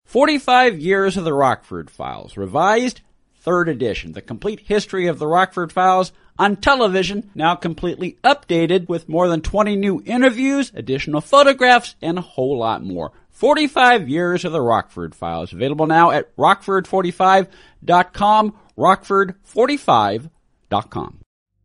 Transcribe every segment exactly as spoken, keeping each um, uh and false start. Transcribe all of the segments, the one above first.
forty-five Years of the Rockford Files, revised third edition. The complete history of the Rockford Files on television, now completely updated with more than twenty new interviews, additional photographs, and a whole lot more. forty-five Years of the Rockford Files, available now at rockford forty-five dot com, rockford forty-five dot com.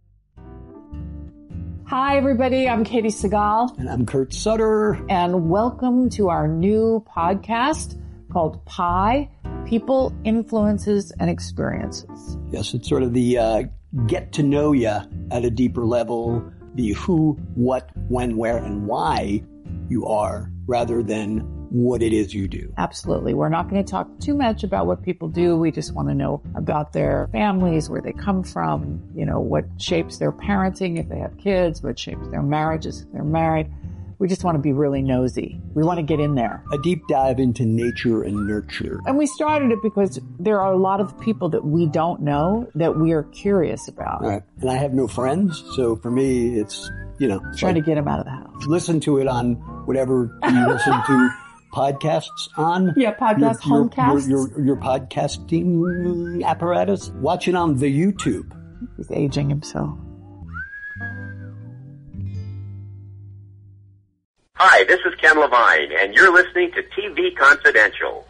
Hi, everybody. I'm Katie Segal. And I'm Kurt Sutter. And welcome to our new podcast called Pi, People, Influences, and Experiences. Yes, it's sort of the uh, get to know you at a deeper level, the who, what, when, where, and why you are, rather than what it is you do. Absolutely. We're not going to talk too much about what people do. We just want to know about their families, where they come from, you know, what shapes their parenting if they have kids, what shapes their marriages if they're married. We just want to be really nosy. We want to get in there. A deep dive into nature and nurture. And we started it because there are a lot of people that we don't know that we are curious about. Right. And I have no friends, so for me, it's, you know. Trying like, to get them out of the house. Listen to it on whatever you listen to podcasts on. Yeah, podcast, your, homecasts. Your, your, your podcasting apparatus. Watch it on the YouTube. He's aging himself. Hi, this is Ken Levine, and you're listening to T V Confidential.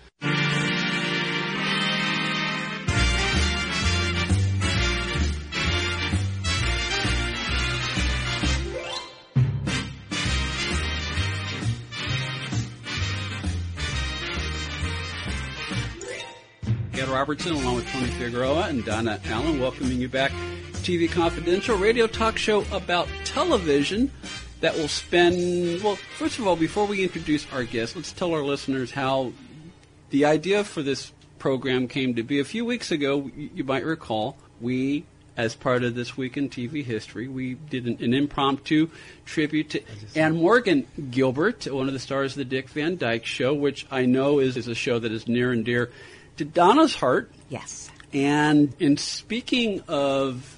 Ed Robertson, along with Tony Figueroa and Donna Allen, welcoming you back to T V Confidential, radio talk show about television that will spend, well, first of all, before we introduce our guest, let's tell our listeners how the idea for this program came to be. A few weeks ago, you might recall, we, as part of This Week in T V History, we did an, an impromptu tribute to Anne Morgan Gilbert, one of the stars of the Dick Van Dyke Show, which I know is, is a show that is near and dear to Donna's heart. Yes. And in speaking of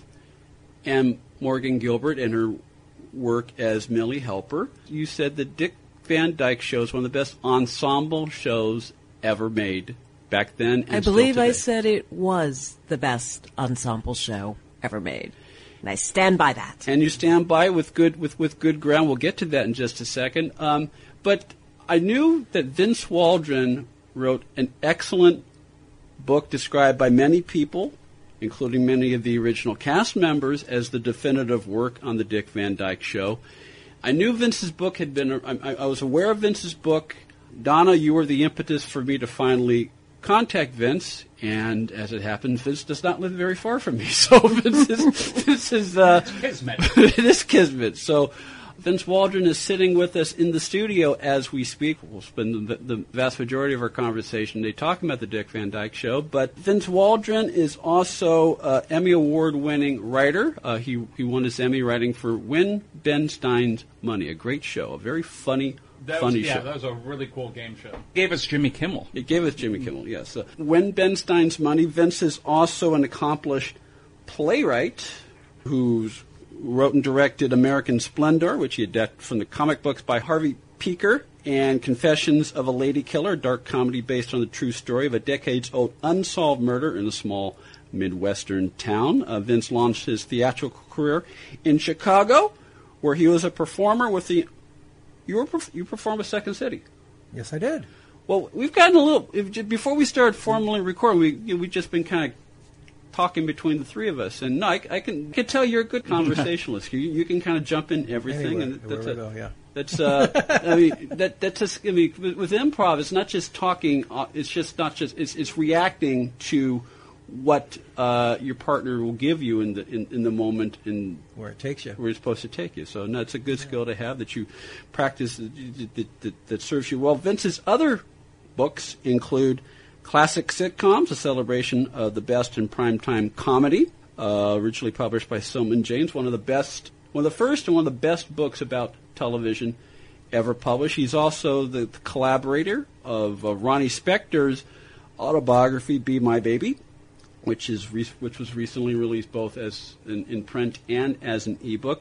Anne Morgan Gilbert and her work as Millie Helper, you said that Dick Van Dyke Show is one of the best ensemble shows ever made back then. And I believe I said it was the best ensemble show ever made, and I stand by that. And you stand by with good with, with good ground. We'll get to that in just a second. Um, but I knew that Vince Waldron wrote an excellent book described by many people, including many of the original cast members, as the definitive work on the Dick Van Dyke Show. I knew Vince's book had been, I, I was aware of Vince's book. Donna, you were the impetus for me to finally contact Vince, and as it happens, Vince does not live very far from me. So Vince is, this is, uh, kismet. It is kismet. So Vince Waldron is sitting with us in the studio as we speak. We'll spend the, the vast majority of our conversation today talking about the Dick Van Dyke Show. But Vince Waldron is also an Emmy Award-winning writer. Uh, he he won his Emmy writing for When Ben Stein's Money, a great show, a very funny, that funny was, yeah, show. Yeah, that was a really cool game show. Gave us Jimmy Kimmel. It gave us Jimmy Kimmel, yes. Uh, When Ben Stein's Money. Vince is also an accomplished playwright who's wrote and directed American Splendor, which he adapted from the comic books by Harvey Pekar, and Confessions of a Lady Killer, a dark comedy based on the true story of a decades-old unsolved murder in a small Midwestern town. Uh, Vince launched his theatrical career in Chicago, where he was a performer with the... You were you performed with Second City. Yes, I did. Well, we've gotten a little... If, before we started formally recording, we, you know, we've just been kind of talking between the three of us, and no, I, I can I can tell you're a good conversationalist. You you can kind of jump in everything, Anywhere, and that's a, go, yeah. that's uh, I mean that that's just, I mean with, with improv, it's not just talking. Uh, it's just not just it's it's reacting to what uh, your partner will give you in the in, in the moment in where it takes you, where it's supposed to take you. So no, it's a good yeah. skill to have that you practice that, that, that, that serves you well. Vince's other books include Classic Sitcoms, a celebration of the best in primetime comedy, uh, originally published by Silman James, one of the best, one of the first and one of the best books about television ever published. He's also the, the collaborator of uh, Ronnie Spector's autobiography, Be My Baby, which is re- which was recently released both as in, in print and as an ebook.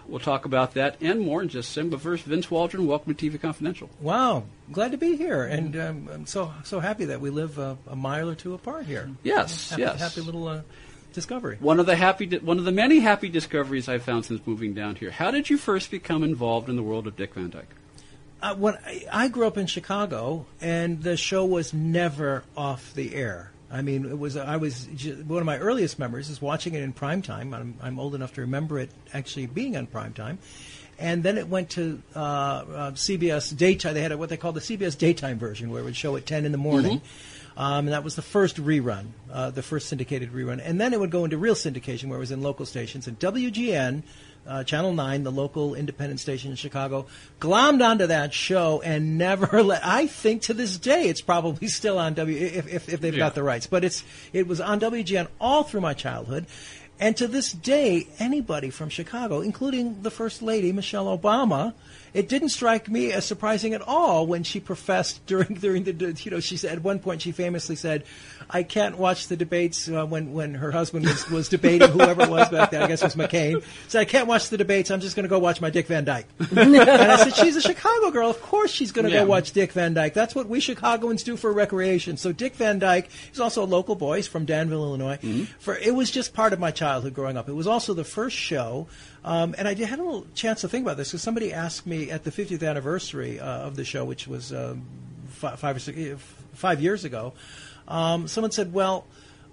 We'll talk about that and more in just a second. But first, Vince Waldron, welcome to T V Confidential. Wow, glad to be here, and um, I'm so so happy that we live uh, a mile or two apart here. Yes, happy, yes. Happy little uh, discovery. One of the happy, di- one of the many happy discoveries I've found since moving down here. How did you first become involved in the world of Dick Van Dyke? Uh, when I, I grew up in Chicago, and the show was never off the air. I mean, it was. I was one of my earliest memories is watching it in prime time. I'm, I'm old enough to remember it actually being on prime time, and then it went to uh, uh, C B S daytime. They had a, what they called the C B S daytime version, where it would show at ten in the morning, mm-hmm. um, and that was the first rerun, uh, the first syndicated rerun. And then it would go into real syndication, where it was in local stations. And W G N. Uh, Channel nine, the local independent station in Chicago, glommed onto that show and never let. I think to this day it's probably still on W if if, if they've yeah. got the rights. But it's it was on W G N all through my childhood, and to this day, anybody from Chicago, including the First Lady Michelle Obama, it didn't strike me as surprising at all when she professed during during the you know she said at one point she famously said, "I can't watch the debates uh, when when her husband was, was debating whoever it was back then. I guess it was McCain. Said I can't watch the debates. I'm just going to go watch my Dick Van Dyke." And I said, "She's a Chicago girl. Of course she's going to yeah. go watch Dick Van Dyke. That's what we Chicagoans do for recreation." So Dick Van Dyke, he's also a local boy. He's from Danville, Illinois. Mm-hmm. For it was just part of my childhood growing up. It was also the first show. Um, and I did, had a little chance to think about this because somebody asked me at the fiftieth anniversary uh, of the show, which was um, five, five or six, five years ago. Um, someone said, "Well,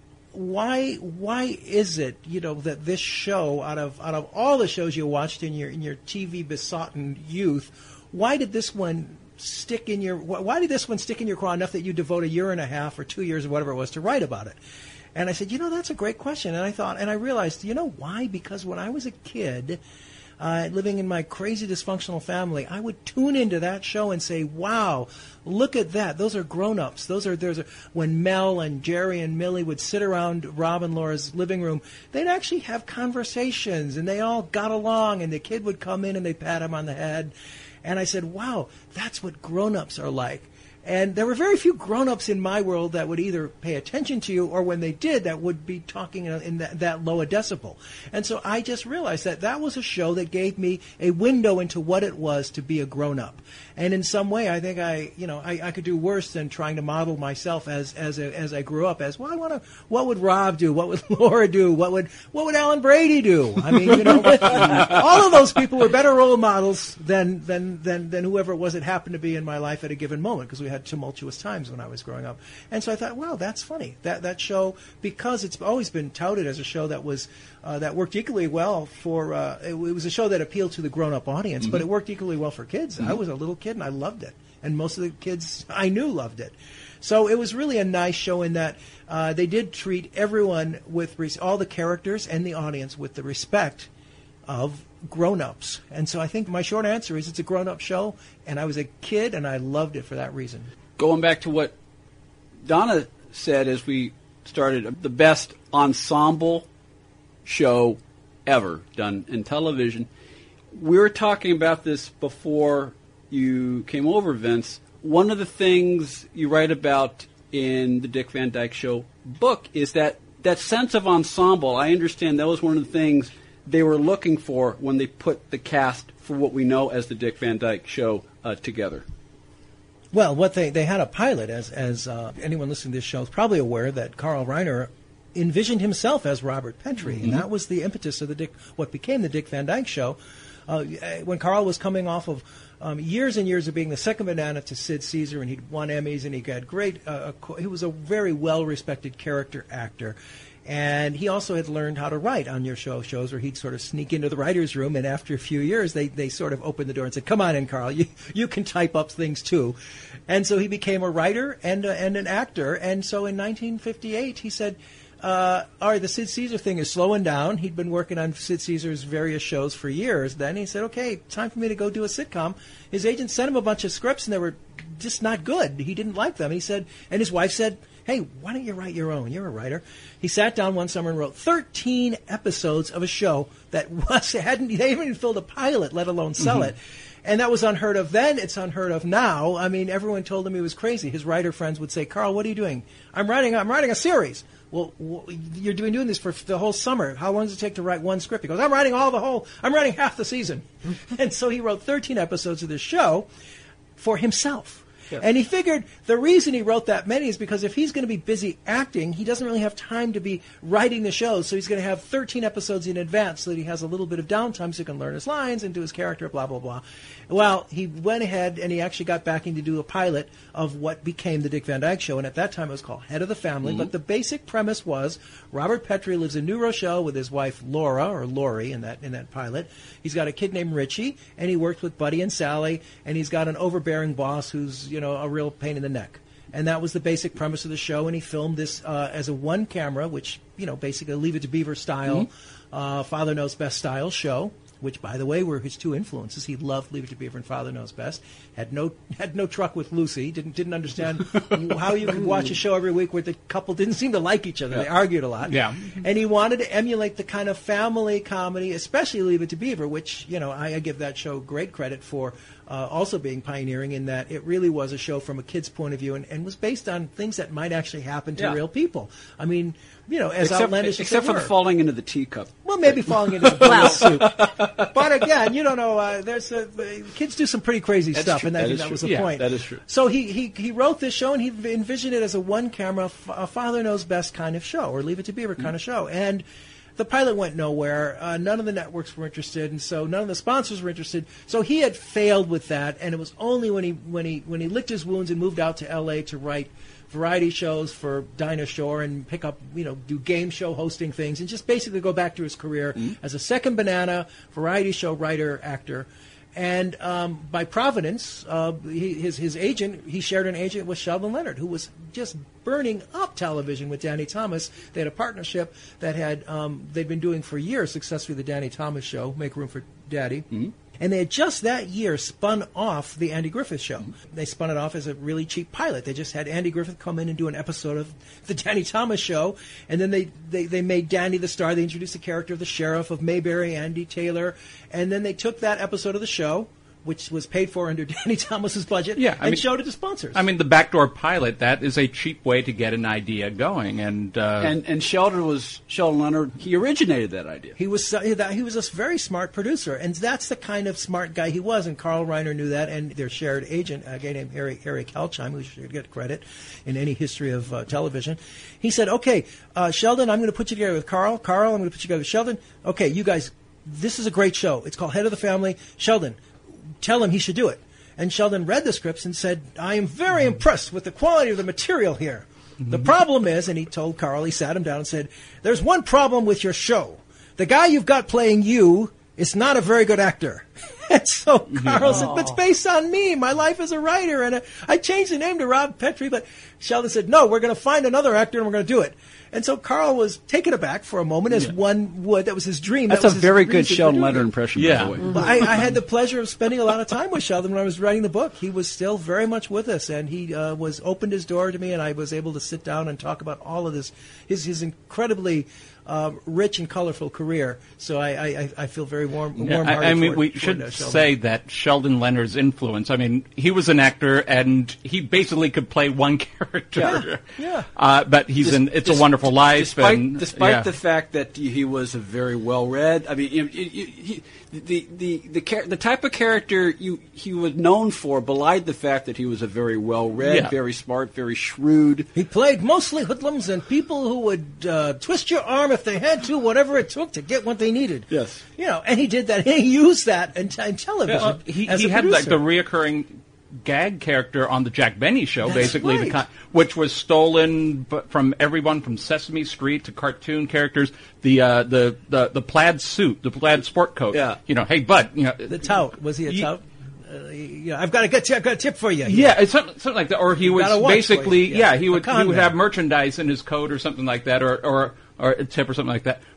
why why is it you know that this show out of out of all the shows you watched in your in your T V besotted youth, why did this one stick in your why did this one stick in your craw enough that you devote a year and a half or two years or whatever it was to write about it?" And I said, you know, that's a great question. And I thought, and I realized, you know why? Because when I was a kid, uh, living in my crazy dysfunctional family, I would tune into that show and say, wow, look at that. Those are grown-ups. Those are, there's a, when Mel and Jerry and Millie would sit around Rob and Laura's living room, they'd actually have conversations and they all got along and the kid would come in and they'd pat him on the head. And I said, wow, that's what grown-ups are like. And there were very few grown-ups in my world that would either pay attention to you or when they did, that would be talking in that, that low a decibel. And so I just realized that that was a show that gave me a window into what it was to be a grown-up. And in some way, I think I, you know, I, I could do worse than trying to model myself as as a, as I grew up as, well, I want to, what would Rob do? What would Laura do? What would what would Alan Brady do? I mean, you know, all of those people were better role models than than than than whoever it was that happened to be in my life at a given moment, because we had tumultuous times when I was growing up. And so I thought, wow, that's funny. That that show, because it's always been touted as a show that was uh, that worked equally well for uh, it, it was a show that appealed to the grown-up audience, mm-hmm. but it worked equally well for kids. Mm-hmm. I was a little kid and I loved it, and most of the kids I knew loved it. So it was really a nice show in that uh, they did treat everyone with res- all the characters and the audience with the respect of grown-ups. And so I think my short answer is it's a grown-up show, and I was a kid and I loved it for that reason. Going back to what Donna said as we started, the best ensemble show ever done in television. We were talking about this before you came over, Vince. One of the things you write about in the Dick Van Dyke Show book is that, that sense of ensemble. I understand that was one of the things they were looking for when they put the cast for what we know as the Dick Van Dyke Show uh, together. Well, what they, they had a pilot, as as uh, anyone listening to this show is probably aware, that Carl Reiner envisioned himself as Robert Petrie, mm-hmm. and that was the impetus of the Dick, what became the Dick Van Dyke Show. Uh, when Carl was coming off of um, years and years of being the second banana to Sid Caesar, and he'd won Emmys, and he got great. Uh, he was a very well-respected character actor. And he also had learned how to write on your show shows where he'd sort of sneak into the writer's room, and after a few years, they, they sort of opened the door and said, come on in, Carl, you, you can type up things too. And so he became a writer and, a, and an actor. And so in nineteen fifty-eight, he said, uh, all right, the Sid Caesar thing is slowing down. He'd been working on Sid Caesar's various shows for years. Then he said, okay, time for me to go do a sitcom. His agent sent him a bunch of scripts, and they were just not good. He didn't like them. He said, and his wife said, hey, why don't you write your own? You're a writer. He sat down one summer and wrote thirteen episodes of a show that was hadn't they hadn't even filled a pilot, let alone sell mm-hmm. it. And that was unheard of then. It's unheard of now. I mean, everyone told him he was crazy. His writer friends would say, "Carl, what are you doing?" I'm writing. I'm writing a series. Well, you're doing doing this for the whole summer. How long does it take to write one script? He goes, "I'm writing all the whole. I'm writing half the season." And so he wrote thirteen episodes of this show for himself. Yeah. And he figured the reason he wrote that many is because if he's going to be busy acting, he doesn't really have time to be writing the shows. So he's going to have thirteen episodes in advance so that he has a little bit of downtime so he can learn his lines and do his character, blah, blah, blah. Well, he went ahead and he actually got backing to do a pilot of what became the Dick Van Dyke Show. And at that time it was called Head of the Family. Mm-hmm. But the basic premise was Robert Petrie lives in New Rochelle with his wife Laura, or Lori in that in that pilot. He's got a kid named Richie, and he worked with Buddy and Sally, and he's got an overbearing boss who's, you know, a real pain in the neck. And that was the basic premise of the show, and he filmed this uh, as a one camera, which, you know, basically Leave It to Beaver style, mm-hmm. uh, Father Knows Best style show, which, by the way, were his two influences. He loved Leave It to Beaver and Father Knows Best. Had no had no truck with Lucy. Didn't didn't understand how you could watch a show every week where the couple didn't seem to like each other. Yeah. They argued a lot. Yeah. And he wanted to emulate the kind of family comedy, especially Leave It to Beaver, which, you know, I, I give that show great credit for uh, also being pioneering in that it really was a show from a kid's point of view and, and was based on things that might actually happen to yeah. real people. I mean, you know, as except, outlandish as except they for were. the falling into the teacup. Well, maybe falling into the bowl soup. But again, you don't know. Uh, there's a, uh, kids do some pretty crazy That's stuff, true. and I that think is that true. was the yeah, point. That is true. So he, he he wrote this show, and he envisioned it as a one-camera, f- a Father Knows Best kind of show, or Leave It to Beaver kind mm-hmm. of show. And the pilot went nowhere. Uh, none of the networks were interested, and so none of the sponsors were interested. So he had failed with that, and it was only when he when he when he licked his wounds and moved out to L A to write variety shows for Dinah Shore and pick up, you know, do game show hosting things and just basically go back to his career mm-hmm. as a second banana variety show writer, actor. And um, by providence, uh, he, his his agent, he shared an agent with Sheldon Leonard, who was just burning up television with Danny Thomas. They had a partnership that had um, they'd been doing for years successfully, the Danny Thomas Show, Make Room for Daddy. Mm-hmm. And they had just that year spun off the Andy Griffith Show. Mm-hmm. They spun it off as a really cheap pilot. They just had Andy Griffith come in and do an episode of the Danny Thomas Show, and then they, they, they made Danny the star. They introduced the character of the sheriff of Mayberry, Andy Taylor, and then they took that episode of the show, which was paid for under Danny Thomas's budget, yeah, I and mean, showed it to sponsors. I mean, the backdoor pilot, that is a cheap way to get an idea going. And uh, and, and Sheldon was Sheldon Leonard. He originated that idea. He was uh, he was a very smart producer, and that's the kind of smart guy he was. And Carl Reiner knew that, and their shared agent, a guy named Harry, Harry Kalchheim, who should get credit in any history of uh, television. He said, okay, uh, Sheldon, I'm going to put you together with Carl. Carl, I'm going to put you together with Sheldon. Okay, you guys, this is a great show. It's called Head of the Family. Sheldon, tell him he should do it. And Sheldon read the scripts and said, I am very impressed with the quality of the material here. Mm-hmm. The problem is, and he told Carl, he sat him down and said, there's one problem with your show. The guy you've got playing you is not a very good actor. And so Carl said, but it's based on me. My life as a writer. And I changed the name to Rob Petrie, but Sheldon said, no, we're going to find another actor and we're going to do it. And so Carl was taken aback for a moment, as yeah. one would. That was his dream. That's that was a very his good Sheldon Leonard impression, yeah. by the way. Mm-hmm. I, I had the pleasure of spending a lot of time with Sheldon when I was writing the book. He was still very much with us, and he uh, was opened his door to me, and I was able to sit down and talk about all of this, his, his incredibly uh, rich and colorful career. So I, I, I feel very warm, yeah, warm-hearted I, I mean, toward, we toward, should uh, say that Sheldon Leonard's influence, I mean, he was an actor, and he basically could play one character. Yeah, yeah. Uh, but he's Des- in It's des- a Wonderful Life. Despite, and, despite yeah. the fact that he was a very well-read, I mean, you, you, he, the the the char- the type of character you he was known for belied the fact that he was a very well-read, Yeah. very smart, very shrewd. He played mostly hoodlums and people who would uh, twist your arm if they had to, whatever it took to get what they needed. Yes. You know, and he did that. He used that in, t- in television. Uh, he as he a had like producer. the reoccurring gag character on the Jack Benny show, That's basically, right. the con- which was stolen b- from everyone from Sesame Street to cartoon characters. The uh, the, the the plaid suit, the plaid sport coat. Yeah. You know, hey bud, you know, The tout. Was he a Ye- tout? Uh, yeah, I've got a good tip, I've got a tip for you. Yeah, it's something, something like that. Or he was got a watch basically, for you. Yeah. yeah, he A would con he would man. have merchandise in his coat or something like that, or or or a tip or something like that.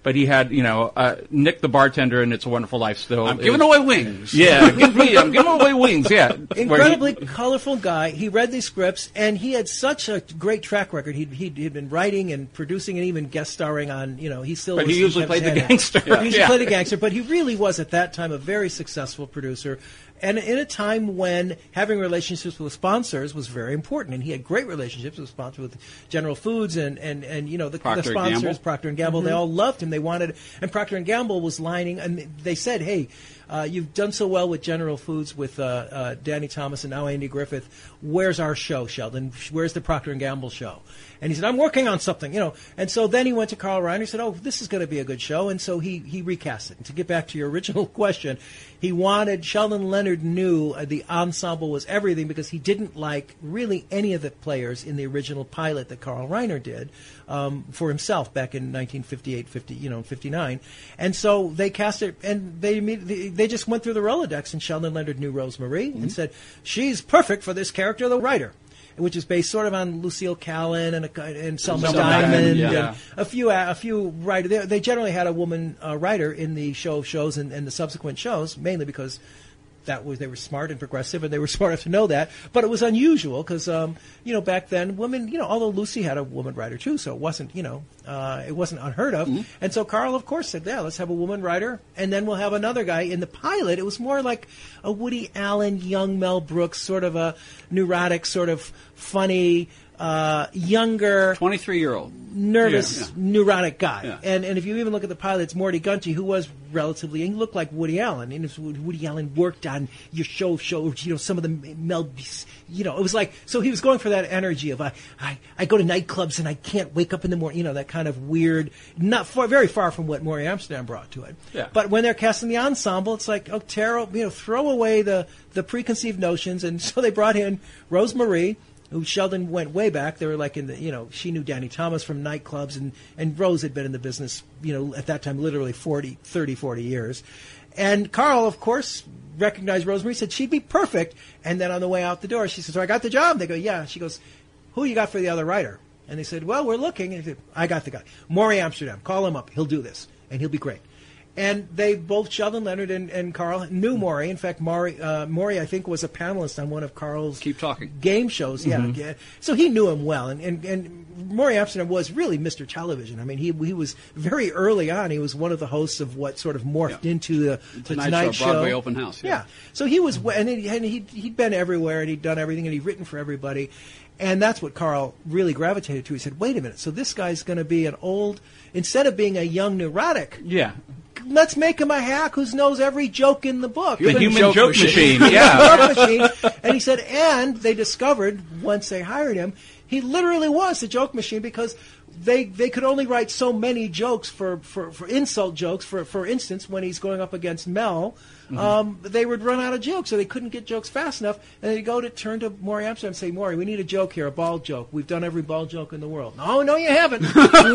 but he had, you know, uh, Nick the bartender in It's a Wonderful Life still. I'm giving away wings. Yeah, give me, I'm giving away wings, yeah. Incredibly he, colorful guy. He read these scripts, and he had such a great track record. He'd, he'd, he'd been writing and producing and even guest starring on, you know, he still But was, he usually played the gangster. Yeah. He usually yeah. played a gangster, but he really was, at that time, a very successful producer. And in a time when having relationships with sponsors was very important, and he had great relationships with sponsors, with General Foods and, and, and you know, the, the sponsors, Gamble. Procter and Gamble, mm-hmm. they all loved him. They wanted, and Procter and Gamble was lining, and they said, hey, uh, you've done so well with General Foods, with uh, uh, Danny Thomas and now Andy Griffith. Where's our show, Sheldon? Where's the Procter and Gamble show? And he said, I'm working on something, you know. And so then he went to Carl Reiner. He said, oh, this is going to be a good show. And so he, he recast it. And to get back to your original question, he wanted, Sheldon Leonard knew uh, the ensemble was everything because he didn't like really any of the players in the original pilot that Carl Reiner did um, for himself back in nineteen fifty-eight, fifty, you know, fifty-nine. And so they cast it, and they immediately, they just went through the Rolodex, and Sheldon Leonard knew Rosemarie mm-hmm. and said, she's perfect for this character, the writer. Which is based sort of on Lucille Callan and, a, and Selma Selma Diamond, Diamond, yeah. and a few a few writers. They, they generally had a woman uh, writer in the show of shows and, and the subsequent shows, mainly because that was they were smart and progressive, and they were smart enough to know that. But it was unusual because um, you know back then women, you know, although Lucy had a woman writer too, so it wasn't you know uh, it wasn't unheard of. Mm-hmm. And so Carl, of course, said, "Yeah, let's have a woman writer, and then we'll have another guy." In the pilot, it was more like a Woody Allen, young Mel Brooks, sort of a neurotic, sort of funny. Uh, younger, twenty-three-year-old, nervous, yeah, yeah. neurotic guy, yeah. and and if you even look at the pilot, it's Morty Gunty, who was relatively, he looked like Woody Allen, and if Woody Allen worked on your show, show, you know, some of the Mel, you know, it was like, so he was going for that energy of I, I, I go to nightclubs and I can't wake up in the morning, you know, that kind of weird, not far, very far from what Maury Amsterdam brought to it. Yeah. But when they're casting the ensemble, it's like, oh, Taro, you know, throw away the the preconceived notions, and so they brought in Rosemarie, who Sheldon went way back. They were like in the, you know, she knew Danny Thomas from nightclubs, and, and Rose had been in the business, you know, at that time, literally forty, thirty, forty years. And Carl, of course, recognized Rosemarie, said she'd be perfect. And then on the way out the door, she says, so I got the job. They go, yeah. She goes, who you got for the other writer? And they said, well, we're looking. And he said, I got the guy. Maury Amsterdam. Call him up. He'll do this. And he'll be great. And they both, Sheldon Leonard and, and Carl, knew Maury. In fact, Maury, uh, Maury, I think, was a panelist on one of Carl's Keep talking. game shows. Yeah, mm-hmm. yeah. So he knew him well. And, and, and Maury Amsterdam was really Mister Television. I mean, he he was very early on. He was one of the hosts of what sort of morphed yeah. into the, the Tonight, Tonight Show, Show. Broadway Open House. Yeah. yeah. So he was, and, he, and he'd, he'd been everywhere, and he'd done everything, and he'd written for everybody. And that's what Carl really gravitated to. He said, wait a minute, so this guy's going to be an old, instead of being a young neurotic, yeah. let's make him a hack who knows every joke in the book. The human joke, joke machine. machine. Yeah. joke machine. And he said, and they discovered, once they hired him, he literally was the joke machine because they they could only write so many jokes for, for, for insult jokes. For for instance, when he's going up against Mel, mm-hmm. um, they would run out of jokes, so they couldn't get jokes fast enough. And they'd go to turn to Maury Amsterdam and say, Maury, we need a joke here, a bald joke. We've done every bald joke in the world. No, no, you haven't.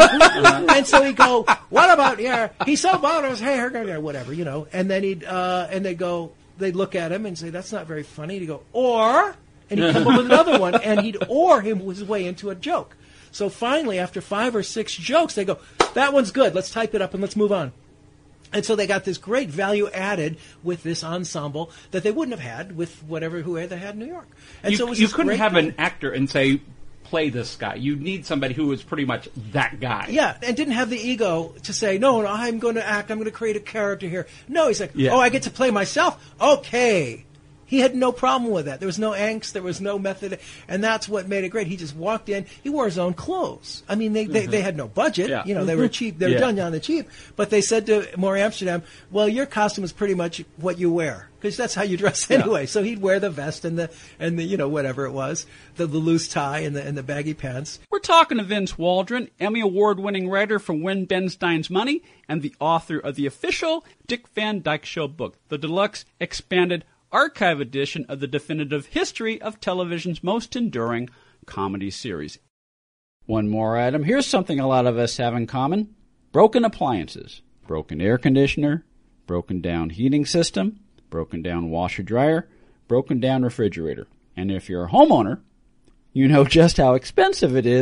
And so he'd go, what about, yeah, he's so bald, I was, hey, her, whatever, you know. And then he'd, uh, and they'd go, they'd look at him and say, that's not very funny. He'd go, or, and he'd come up with another one, and he'd or him his way into a joke. So finally, after five or six jokes, they go, that one's good. Let's type it up and let's move on. And so they got this great value added with this ensemble that they wouldn't have had with whatever whoever they had in New York. And you so it was you this couldn't great have thing. an actor and say, play this guy. You need somebody who is pretty much that guy. Yeah, and didn't have the ego to say, no, no, I'm going to act, I'm going to create a character here. No, he's like, Yeah. oh, I get to play myself? Okay. He had no problem with that. There was no angst. There was no method. And that's what made it great. He just walked in. He wore his own clothes. I mean, they, they, they had no budget. Yeah. You know, they were cheap. They were Yeah. done on the cheap. But they said to Maury Amsterdam, well, your costume is pretty much what you wear. Because that's how you dress anyway. So he'd wear the vest and the, and the, you know, whatever it was, the, the loose tie and the, and the baggy pants. We're talking to Vince Waldron, Emmy Award-winning writer for When Ben Stein's Money and the author of the official Dick Van Dyke Show book, the deluxe expanded archive edition of the definitive history of television's most enduring comedy series. One more item. Here's something a lot of us have in common. Broken appliances. Broken air conditioner, broken down heating system, broken down washer dryer, broken down refrigerator. And if you're a homeowner, you know just how expensive it is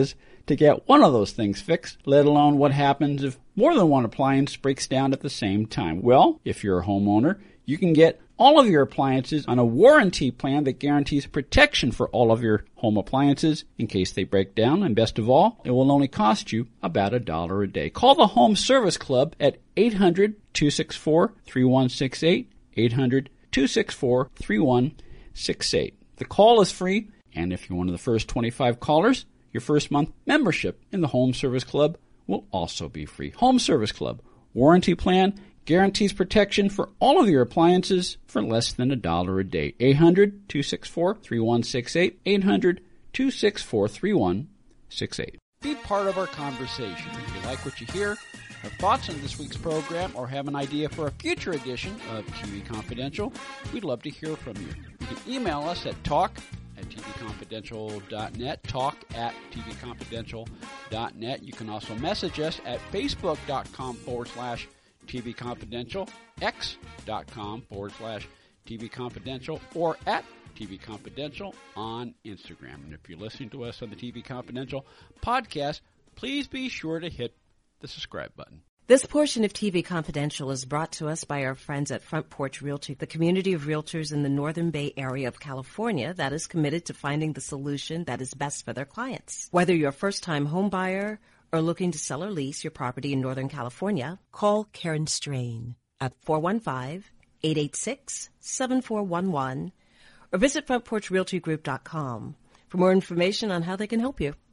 to get one of those things fixed, let alone what happens if more than one appliance breaks down at the same time. Well, if you're a homeowner, you can get all of your appliances on a warranty plan that guarantees protection for all of your home appliances in case they break down. And best of all, it will only cost you about a dollar a day. Call the Home Service Club at eight hundred, two six four, three one six eight, eight hundred, two six four, three one six eight. The call is free, and if you're one of the first twenty-five callers, your first month membership in the Home Service Club will also be free. Home Service Club, warranty plan, guarantees protection for all of your appliances for less than a dollar a day. eight hundred, two six four, three one six eight, eight hundred, two six four, three one six eight. Be part of our conversation. If you like what you hear, have thoughts on this week's program, or have an idea for a future edition of T V Confidential, we'd love to hear from you. You can email us at talk at t v confidential dot net, talk at t v confidential dot net. You can also message us at facebook.com forward slash TV Confidential, x.com forward slash TV Confidential, or at T V Confidential on Instagram. And if you're listening to us on the T V Confidential podcast, please be sure to hit the subscribe button. This portion of T V Confidential is brought to us by our friends at Front Porch Realty, the community of realtors in the Northern Bay area of California that is committed to finding the solution that is best for their clients. Whether you're a first-time home buyer or looking to sell or lease your property in Northern California, call Karen Strain at four one five, eight eight six, seven four one one or visit front porch realty group dot com for more information on how they can help you.